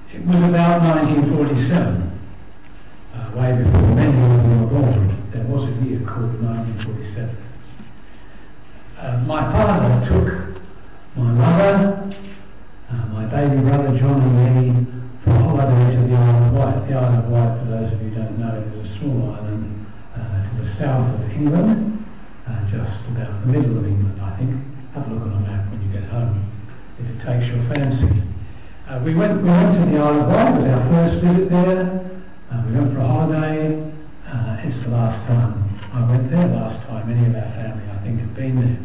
It was about 1947, way before many of them were born. There was a year called 1947. My father took my mother, my baby brother John and me for a holiday to the Isle of Wight. The Isle of Wight, for those of you who don't know, is a small island to the south of England, just about the middle of England, I think. Have a look on a map when you get home, if it takes your fancy. We went to the Isle of Wight. It was our first visit there. We went for a holiday. It's the last time I went there. Last time any of our family, I think, had been there.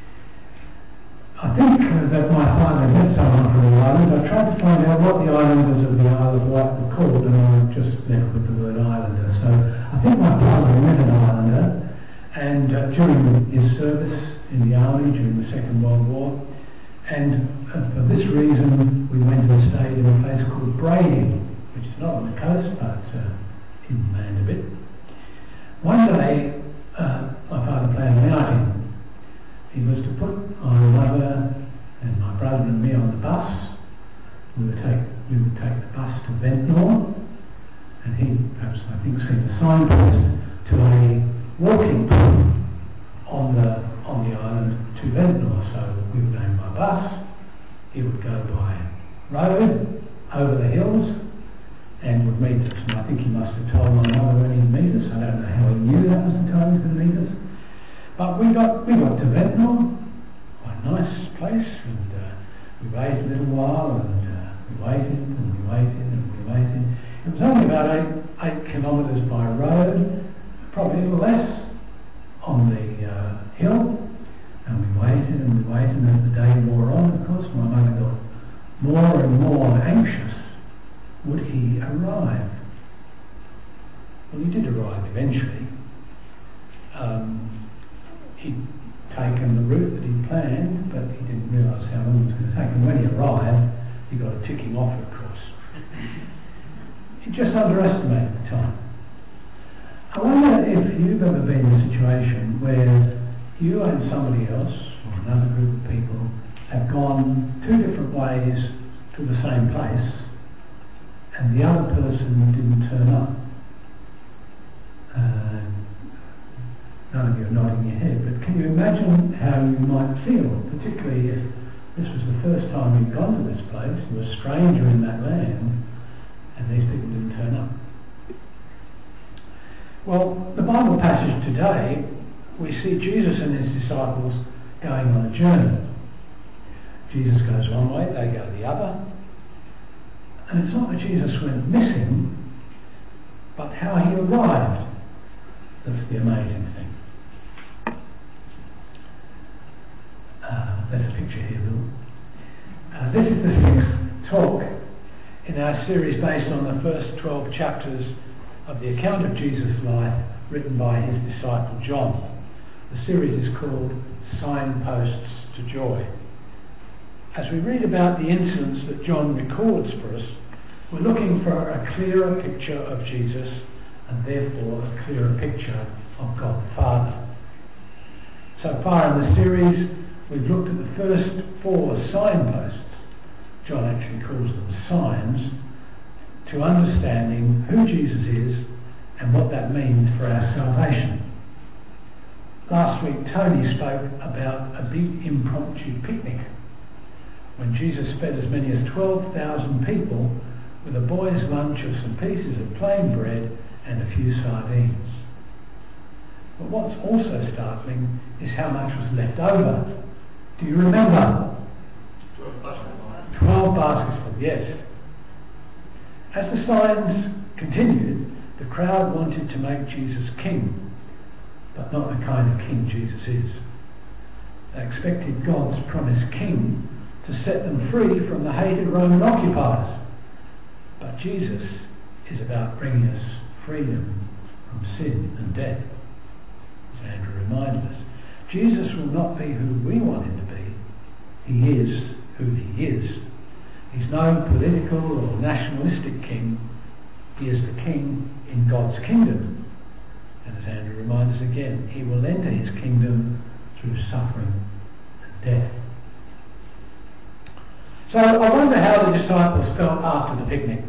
I think that my father met someone from the island. I tried to find out what the islanders of the Isle of Wight were called, and I just left with the word islander. So I think my father met an islander, and during his service in the army during the Second World War, and for this reason we went and stayed in a place called Brady, which is not on the coast but inland a bit. One day my father planned an outing. He was to put my mother and my brother and me on the bus. We would take the bus to Ventnor, and he, perhaps I think, seen a signpost to a walking path on the island to Ventnor. So we would go by bus. He would go by road over the hills and would meet us. And I think he must have told my mother when he'd meet us. I don't know how he knew that was the time he was going to meet us. But we got to Ventnor, quite a nice place, and we waited a little while, and we waited and we waited and we waited. It was only about 8 kilometres by road, probably a little less on the hill, and we waited and we waited, and as the day wore on, of course, my mother got more and more anxious. Would he arrive? Well, he did arrive eventually. He'd taken the route that he'd planned, but he didn't realise how long it was going to take. And when he arrived, he got a ticking off, of course. He just underestimated the time. I wonder if you've ever been in a situation where you and somebody else, or another group of people, have gone 2 different ways to the same place, and the other person didn't turn up. None of you are nodding your head, but can you imagine how you might feel, particularly if this was the first time you'd gone to this place, you were a stranger in that land, and these people didn't turn up? Well, the Bible passage today, we see Jesus and his disciples going on a journey. Jesus goes one way, they go the other. And it's not that Jesus went missing, but how he arrived. That's the amazing thing. There's a picture here, Bill. This is the 6th talk in our series based on the first 12 chapters of the account of Jesus' life written by his disciple John. The series is called Signposts to Joy. As we read about the incidents that John records for us, we're looking for a clearer picture of Jesus and therefore a clearer picture of God the Father. So far in the series, we've looked at the first 4 signposts, John actually calls them signs, to understanding who Jesus is and what that means for our salvation. Last week, Tony spoke about a big impromptu picnic when Jesus fed as many as 12,000 people with a boy's lunch of some pieces of plain bread and a few sardines. But what's also startling is how much was left over. Do you remember? 12 baskets full, yes. As the signs continued, the crowd wanted to make Jesus king, but not the kind of king Jesus is. They expected God's promised king to set them free from the hated Roman occupiers. But Jesus is about bringing us freedom from sin and death, as Andrew reminded us. Jesus will not be who we want him to be. He is who he is. He's no political or nationalistic king. He is the king in God's kingdom. And as Andrew reminds us again, he will enter his kingdom through suffering and death. So I wonder how the disciples felt after the picnic.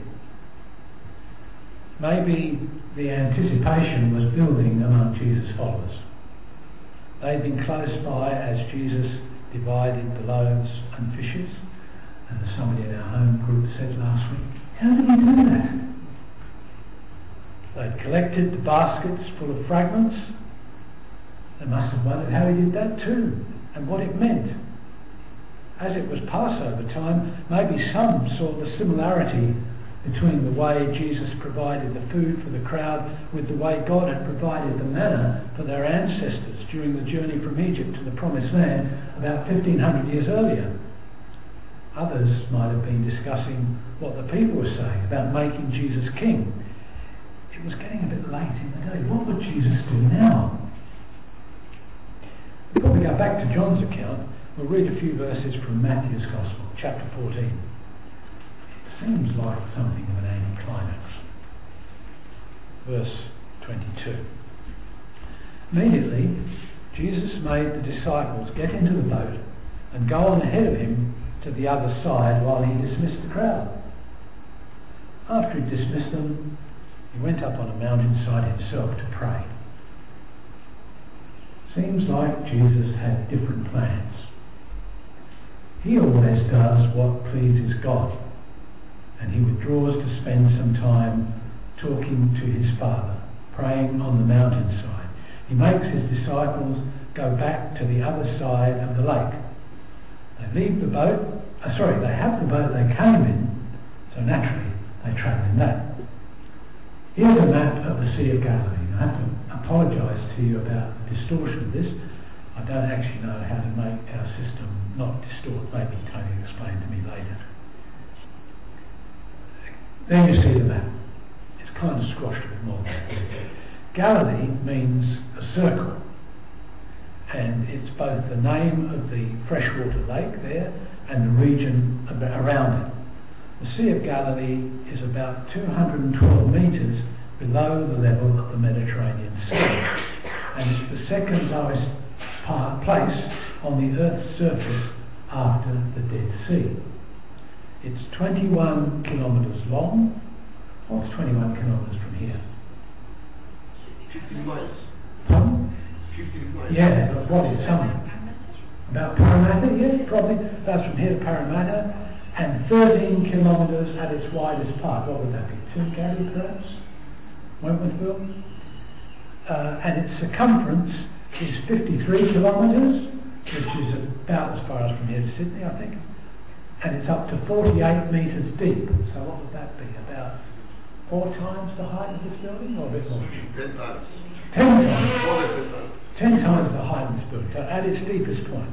Maybe the anticipation was building among Jesus' followers. They'd been close by as Jesus divided the loaves and fishes, and as somebody in our home group said last week, how did he do that? They'd collected the baskets full of fragments. They must have wondered how he did that too, and what it meant. As it was Passover time, maybe some saw the similarity between the way Jesus provided the food for the crowd with the way God had provided the manna for their ancestors during the journey from Egypt to the Promised Land about 1500 years earlier. Others might have been discussing what the people were saying about making Jesus king. It was getting a bit late in the day. What would Jesus do now? Before we go back to John's account, we'll read a few verses from Matthew's Gospel, chapter 14. It seems like something of an anticlimax. Verse 22. Immediately, Jesus made the disciples get into the boat and go on ahead of him to the other side while he dismissed the crowd. After he dismissed them, he went up on a mountainside himself to pray. Seems like Jesus had different plans. He always does what pleases God, and he withdraws to spend some time talking to his Father, praying on the mountainside. He makes his disciples go back to the other side of the lake. They leave the boat, they have the boat they came in, so naturally they travel in that. Here's a map of the Sea of Galilee. I have to apologise to you about the distortion of this. I don't actually know how to make our system not distort. Maybe Tony will explain to me later. There you see the map. It's kind of squashed a bit more. Galilee means a circle, and it's both the name of the freshwater lake there and the region around it. The Sea of Galilee is about 212 metres below the level of the Mediterranean Sea, and it's the second lowest place on the Earth's surface after the Dead Sea. It's 21 kilometres long. Well, it's 21 kilometres from here. 15 miles. Pardon? 15 miles. Yeah, but what is some? About Parramatta, yeah, probably. That's from here to Parramatta. And 13 kilometres at its widest part. What would that be? Tilgally, perhaps? Wentworthville? And its circumference is 53 kilometres, which is about as far as from here to Sydney, I think. And it's up to 48 metres deep. So what would that be? About 4 times the height of this building, or a bit more? 10 times. 10 times. More than 10 times. 10 times the height of this building, so at its deepest point.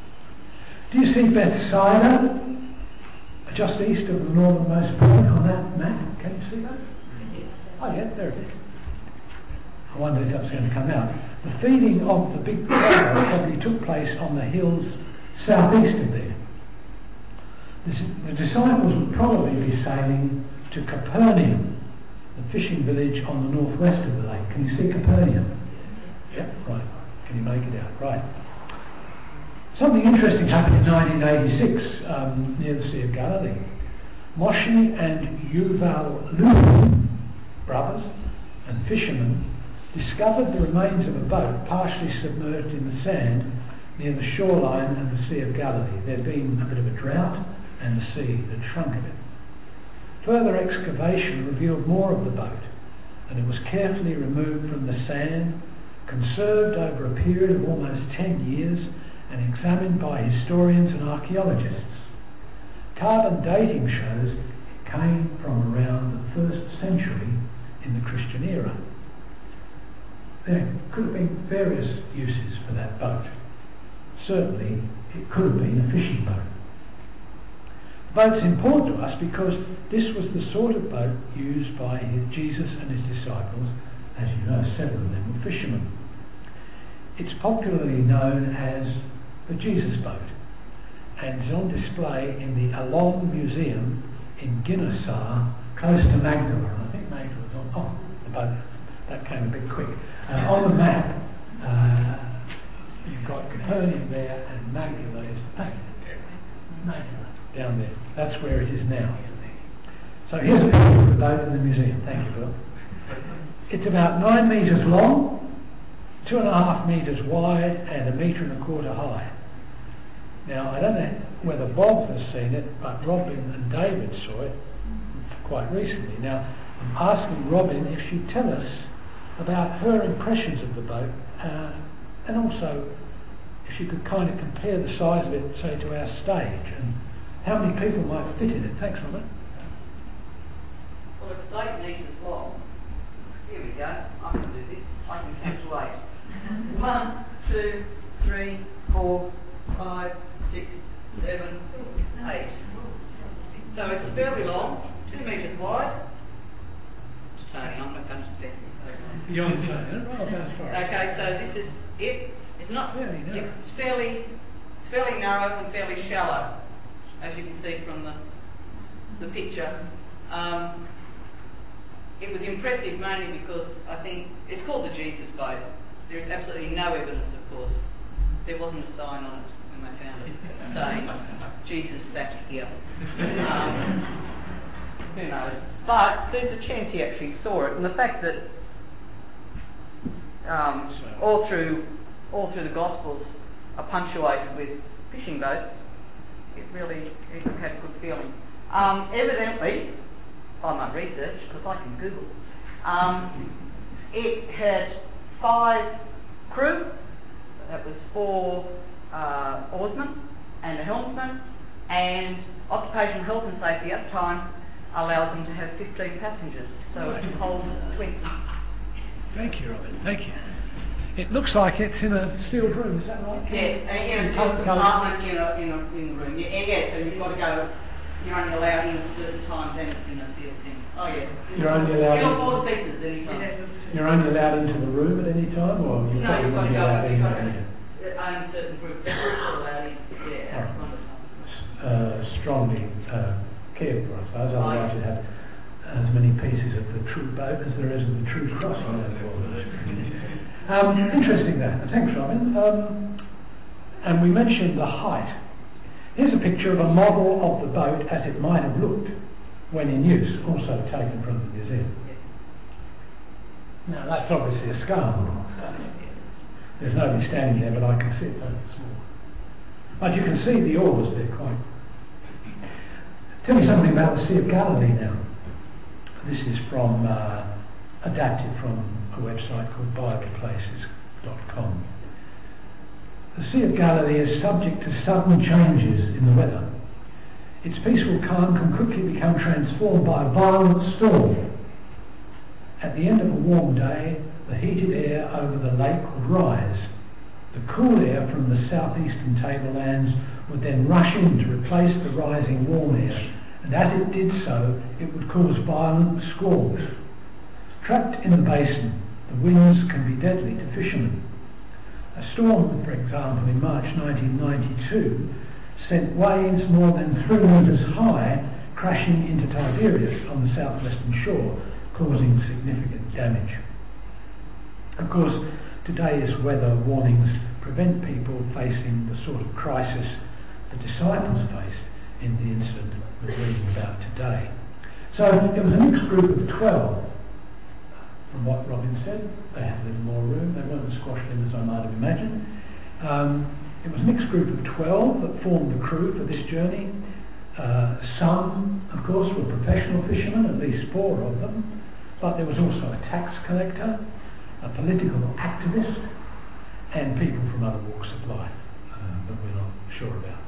Do you see Bethsaida just east of the northernmost point on that map? Can you see that? Oh yeah, there it is. I wonder if that's going to come out. The feeding of the big crowd probably took place on the hills southeast of there. The disciples would probably be sailing to Capernaum, the fishing village on the northwest of the lake. Can you see Capernaum? Yep, right. Can you make it out? Right. Something interesting happened in 1986 near the Sea of Galilee. Moshe and Yuval Luhu, brothers and fishermen, discovered the remains of a boat partially submerged in the sand near the shoreline of the Sea of Galilee. There had been a bit of a drought and the sea had shrunk a bit. Further excavation revealed more of the boat, and it was carefully removed from the sand, conserved over a period of almost 10 years, and examined by historians and archaeologists. Carbon dating shows it came from around the 1st century in the Christian era. There could have been various uses for that boat. Certainly, it could have been a fishing boat. The boat's important to us because this was the sort of boat used by Jesus and his disciples. As you know, several of them were fishermen. It's popularly known as the Jesus boat, and is on display in the Alon Museum in Guinnessar, close to Magdala. I think Magdala was on the boat. That came a bit quick. On the map, you've got Capernaum there, and Magdala is Magdala. down there. That's where it is now. So here's a picture of the boat in the museum. Thank you, Bill. It's about 9 metres long, 2.5 metres wide, and 1.25 metres high. Now, I don't know whether Bob has seen it, but Robin and David saw it quite recently. Now, I'm asking Robin if she'd tell us about her impressions of the boat, and also if she could kind of compare the size of it, say, to our stage, and how many people might fit in it. Thanks, Robin. Well, if it's 8 metres long, here we go. I can do this. I can count to 8. 1, 2, 3, 4, 5, 6, 7, 8. So it's fairly long, 2 metres wide. Tony, I'm not going to stand. You're on Tony. Well, that's far. Okay, so this is it. It's not Fairly narrow. It's fairly narrow and fairly shallow, as you can see from the picture. It was impressive mainly because I think it's called the Jesus boat. There is absolutely no evidence, of course. There wasn't a sign on it when they found it saying Jesus sat here. Who knows? But there's a chance he actually saw it, and the fact that all through the Gospels are punctuated with fishing boats, it had a good feeling. Evidently, by my research, because I can Google, it had 5 crew. That was 4 oarsmen and a helmsman, and Occupational Health and Safety at the time allowed them to have 15 passengers, so it could hold 20. Thank you, Robin. Thank you. It looks like it's in a sealed room, is that right? Yes, in a sealed compartment in the room. Yeah, so you've got to go, you're only allowed in at certain times, and it's in a sealed thing. Oh yeah. You're only allowed Sealed 4 pieces any time. You're only allowed into the room at any time, or No, you've got to go, you've got to, only certain groups are allowed in, yeah, at one time. Strongly cared for, I suppose, otherwise you'd have as many pieces of the true boat as there is of the true cross. Interesting that. Thanks, Robin. And we mentioned the height. Here's a picture of a model of the boat as it might have looked when in use, also taken from the museum. Now that's obviously a scale model. There's nobody standing there, but I can see it's only small. But you can see the oars, they're quite... Tell me something about the Sea of Galilee now. This is from adapted from a website called BiblePlaces.com. The Sea of Galilee is subject to sudden changes in the weather. Its peaceful calm can quickly become transformed by a violent storm. At the end of a warm day, the heated air over the lake would rise. The cool air from the southeastern tablelands would then rush in to replace the rising warm air, and as it did so, it would cause violent squalls. Trapped in the basin, the winds can be deadly to fishermen. A storm, for example, in March 1992, sent waves more than 3 metres high crashing into Tiberias on the southwestern shore, causing significant damage. Of course, today's weather warnings prevent people facing the sort of crisis the disciples faced in the incident we're reading about today. So it was a mixed group of 12. From what Robin said, they had a little more room. They weren't as squashed in as I might have imagined. It was a mixed group of 12 that formed the crew for this journey. Some, of course, were professional fishermen, at least 4 of them, but there was also a tax collector, a political activist, and people from other walks of life that we're not sure about.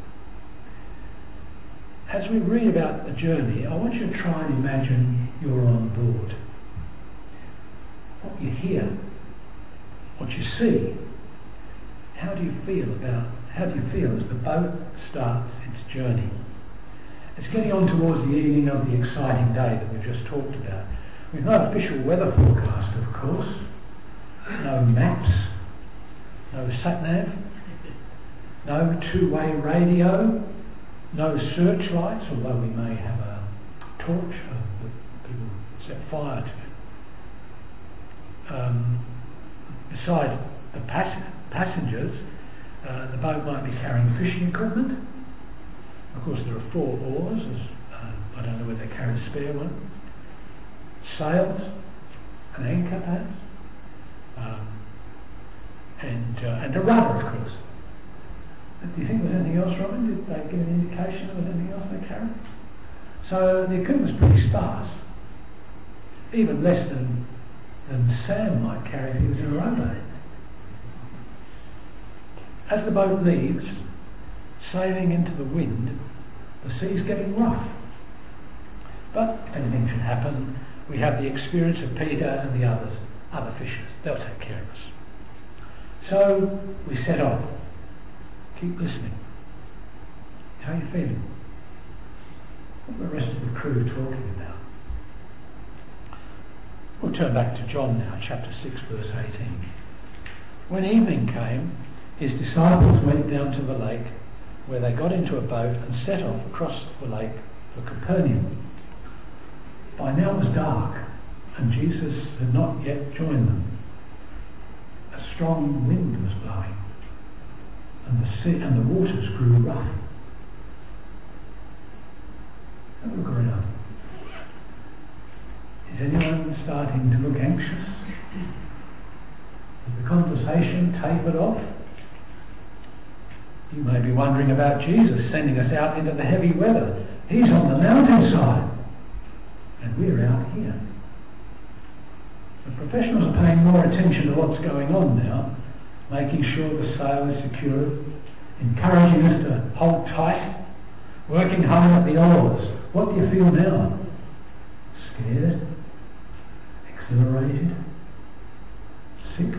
As we read about the journey, I want you to try and imagine you're on board. What you hear, what you see, how do you feel as the boat starts its journey? It's getting on towards the evening of the exciting day that we've just talked about. We've no official weather forecast, of course, no maps, no sat-nav, no two-way radio, no searchlights, although we may have a torch that people set fire to. Besides the passengers, the boat might be carrying fishing equipment, Of course, there are 4 oars. I don't know whether they carried a spare one. Sails, an anchor perhaps, and a rudder, of course. Do you think there was anything else, Robin? Did they give an indication there was anything else they carried? So the equipment was pretty sparse, even less than Sam might carry if he was in a rowboat. As the boat leaves, sailing into the wind, the sea's getting rough. But if anything should happen, we have the experience of Peter and the other fishers. They'll take care of us. So we set off. Keep listening. How are you feeling? What are the rest of the crew talking about? We'll turn back to John now, chapter 6, verse 18. When evening came, his disciples went down to the lake, where they got into a boat and set off across the lake for Capernaum. By now it was dark, and Jesus had not yet joined them. A strong wind was blowing, and the sea and the waters grew rough. Have a look around. Is anyone starting to look anxious? Has the conversation tapered off? You may be wondering about Jesus sending us out into the heavy weather. He's on the mountainside, and we're out here. The professionals are paying more attention to what's going on now, making sure the sail is secured, encouraging us to hold tight, working hard at the oars. What do you feel now? Scared? Exhilarated? Sick?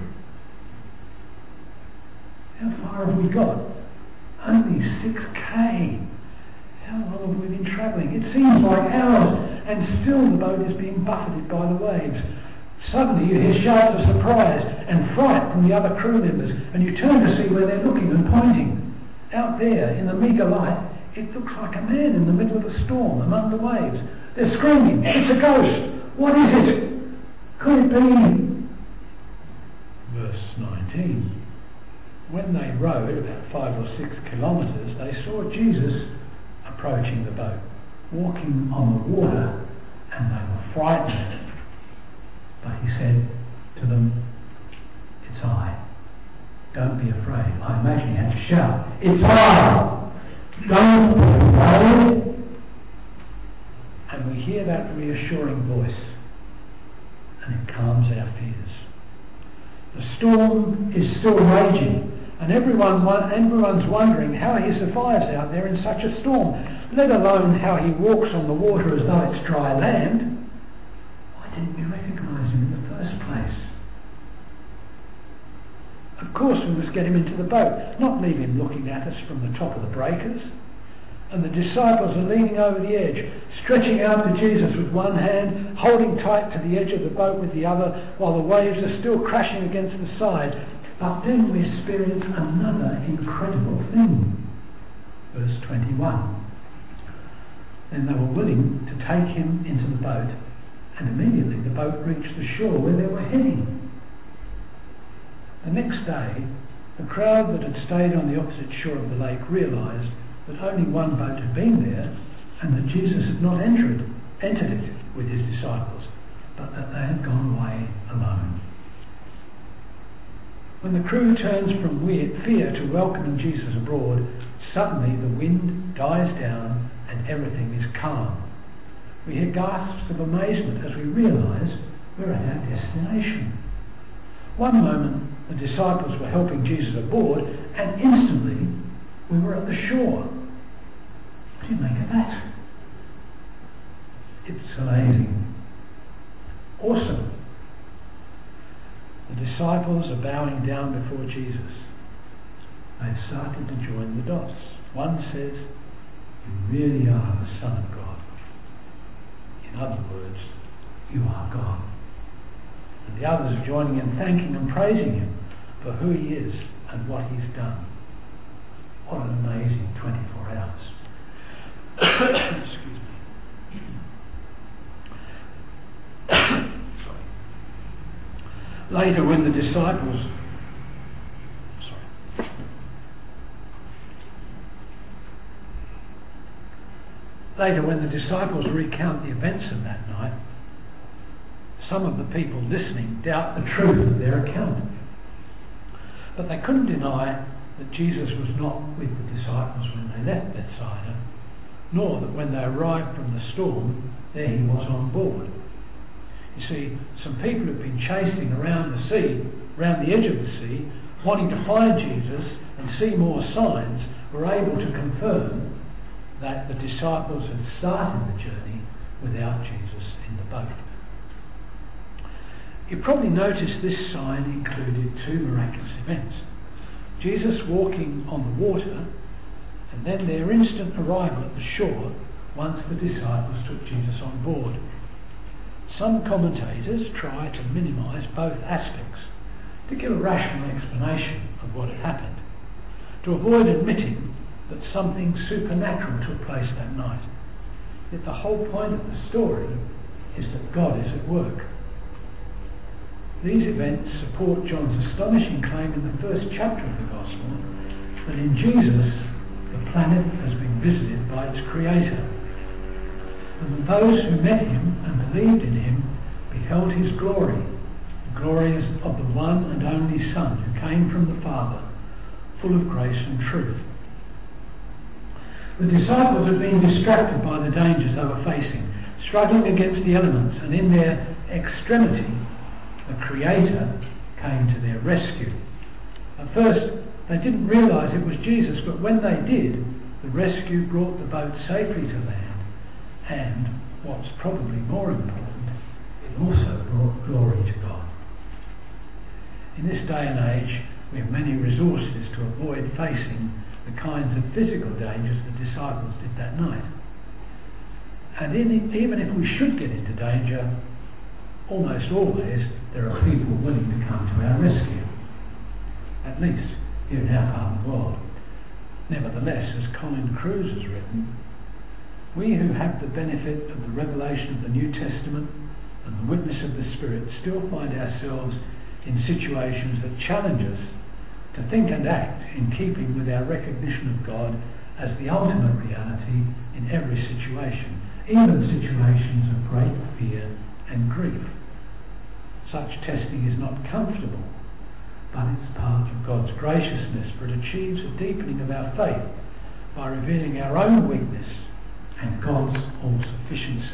How far have we got? Only 6k. How long have we been travelling? It seems like hours, and still the boat is being buffeted by the waves. Suddenly you hear shouts of surprise and fright from the other crew members, and you turn to see where they're looking and pointing. Out there, in the meagre light, it looks like a man in the middle of a storm among the waves. They're screaming, "It's a ghost! What is it? Could it be?" Verse 19. When they rowed about 5 or 6 kilometres, they saw Jesus approaching the boat, walking on the water, and they were frightened. But he said to them, "It's I. Don't be afraid." I imagine he had to shout, "It's I! Don't be afraid." And we hear that reassuring voice, and it calms our fears. The storm is still raging, and everyone's wondering how he survives out there in such a storm, let alone how he walks on the water as though it's dry land. Why didn't we recognise him in the first place? Of course we must get him into the boat, not leave him looking at us from the top of the breakers. And the disciples are leaning over the edge, stretching out to Jesus with one hand, holding tight to the edge of the boat with the other, while the waves are still crashing against the side. But then we experience another incredible thing. Verse 21. Then they were willing to take him into the boat, and immediately the boat reached the shore where they were heading. The next day, the crowd that had stayed on the opposite shore of the lake realised that only one boat had been there, and that Jesus had not entered it with his disciples, but that they had gone away alone. When the crew turns from fear to welcoming Jesus abroad, suddenly the wind dies down and everything is calm. We hear gasps of amazement as we realise we're at our destination. One moment the disciples were helping Jesus aboard, and instantly we were at the shore. What do you make of that? It's amazing. Awesome. The disciples are bowing down before Jesus. They've started to join the dots. One says, "You really are the Son of God." In other words, you are God. And the others are joining in thanking and praising him for who he is and what he's done. What an amazing 24 hours. Excuse me. Sorry. Later when the disciples... Sorry. Later, when the disciples recount the events of that night, some of the people listening doubt the truth of their account. But they couldn't deny that Jesus was not with the disciples when they left Bethsaida, nor that when they arrived from the storm, there he was on board. You see, some people who'd been chasing around the sea, around the edge of the sea, wanting to find Jesus and see more signs, were able to confirm that the disciples had started the journey without Jesus in the boat. You probably noticed this sign included two miraculous events. Jesus walking on the water, and then their instant arrival at the shore once the disciples took Jesus on board. Some commentators try to minimise both aspects to give a rational explanation of what had happened, to avoid admitting that something supernatural took place that night. Yet the whole point of the story is that God is at work. These events support John's astonishing claim in the first chapter of the Gospel that in Jesus the planet has been visited by its Creator, and that those who met him and believed in him beheld his glory, the glory of the one and only Son who came from the Father, full of grace and truth. The disciples had been distracted by the dangers they were facing, struggling against the elements, and in their extremity, the Creator came to their rescue. At first, they didn't realise it was Jesus, but when they did, the rescue brought the boat safely to land, and, what's probably more important, it also brought glory to God. In this day and age, we have many resources to avoid facing the kinds of physical dangers the disciples did that night. And even if we should get into danger, almost always there are people willing to come to our rescue, at least here in our part of the world. Nevertheless, as Colin Kruse has written, we who have the benefit of the revelation of the New Testament and the witness of the Spirit still find ourselves in situations that challenge us to think and act in keeping with our recognition of God as the ultimate reality in every situation, even situations of great fear and grief. Such testing is not comfortable, but it's part of God's graciousness, for it achieves a deepening of our faith by revealing our own weakness and God's all-sufficiency.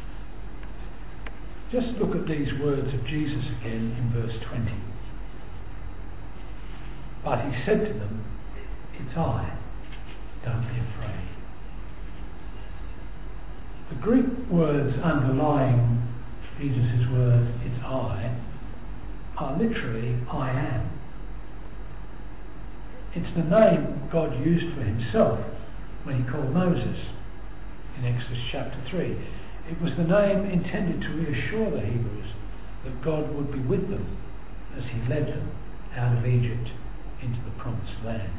Just look at these words of Jesus again in verse 20. But he said to them, "It's I, don't be afraid." The Greek words underlying Jesus' words, "It's I," are literally "I am." It's the name God used for himself when he called Moses in Exodus chapter 3. It was the name intended to reassure the Hebrews that God would be with them as he led them out of Egypt into the promised land.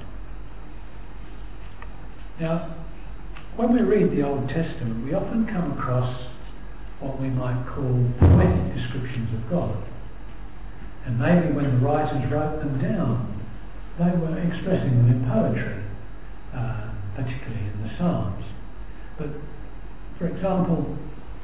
Now, when we read the Old Testament, we often come across what we might call poetic descriptions of God. And maybe when the writers wrote them down, they were expressing them in poetry, particularly in the Psalms. But, for example,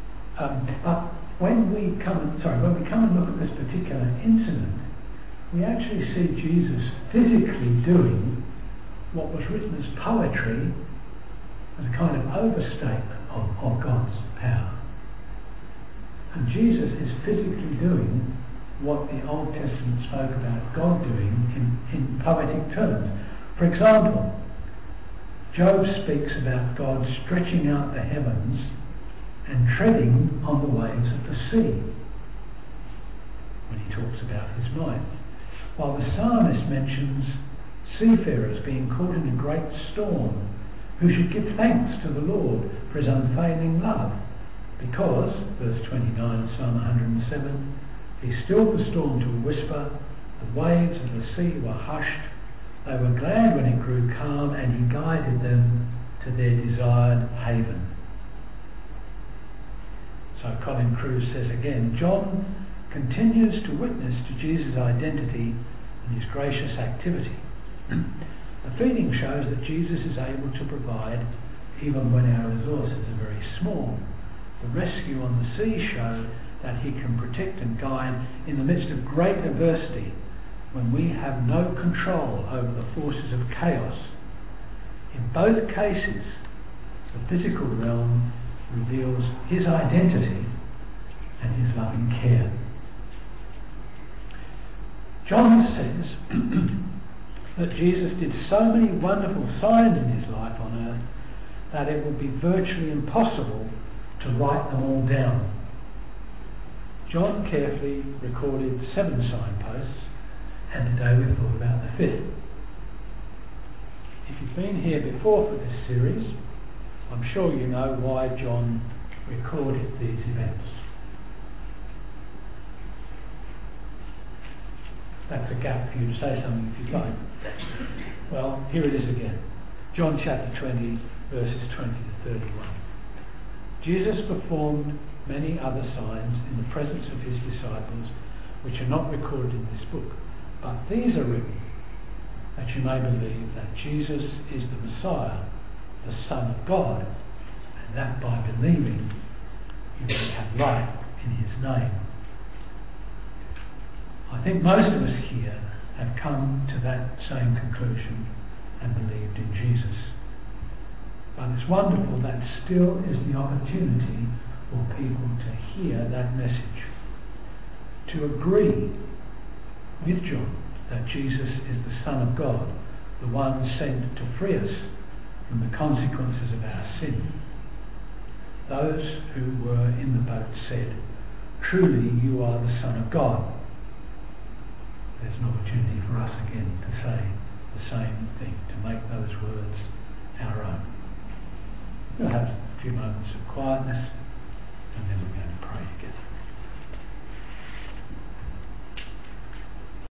when we come and look at this particular incident, we actually see Jesus physically doing what was written as poetry, as a kind of overstatement of God's power. And Jesus is physically doing what the Old Testament spoke about God doing in poetic terms. For example, Job speaks about God stretching out the heavens and treading on the waves of the sea when he talks about his might. While the psalmist mentions seafarers being caught in a great storm who should give thanks to the Lord for his unfailing love, because, verse 29 of Psalm 107, he stilled the storm to a whisper, the waves of the sea were hushed, they were glad when it grew calm, and he guided them to their desired haven. So Colin Kruse says again, John continues to witness to Jesus' identity and his gracious activity. The feeding shows that Jesus is able to provide even when our resources are very small. The rescue on the sea showed that he can protect and guide in the midst of great adversity when we have no control over the forces of chaos. In both cases, the physical realm reveals his identity and his loving care. John says that Jesus did so many wonderful signs in his life on earth that it would be virtually impossible to write them all down. John carefully recorded 7 signposts, and today we've thought about the 5th. If you've been here before for this series, I'm sure you know why John recorded these events. That's a gap for you to say something if you'd like. Well, here it is again. John chapter 20, verses 20 to 31. Jesus performed many other signs in the presence of his disciples, which are not recorded in this book. But these are written that you may believe that Jesus is the Messiah, the Son of God, and that by believing you may have life in his name. I think most of us here have come to that same conclusion and believed in Jesus. But it's wonderful that still is the opportunity for people to hear that message, to agree with John that Jesus is the Son of God, the one sent to free us from the consequences of our sin. Those who were in the boat said, "Truly you are the Son of God." There's an opportunity for us again to say the same thing, to make those words our own. We'll have a few moments of quietness and then we're going to pray.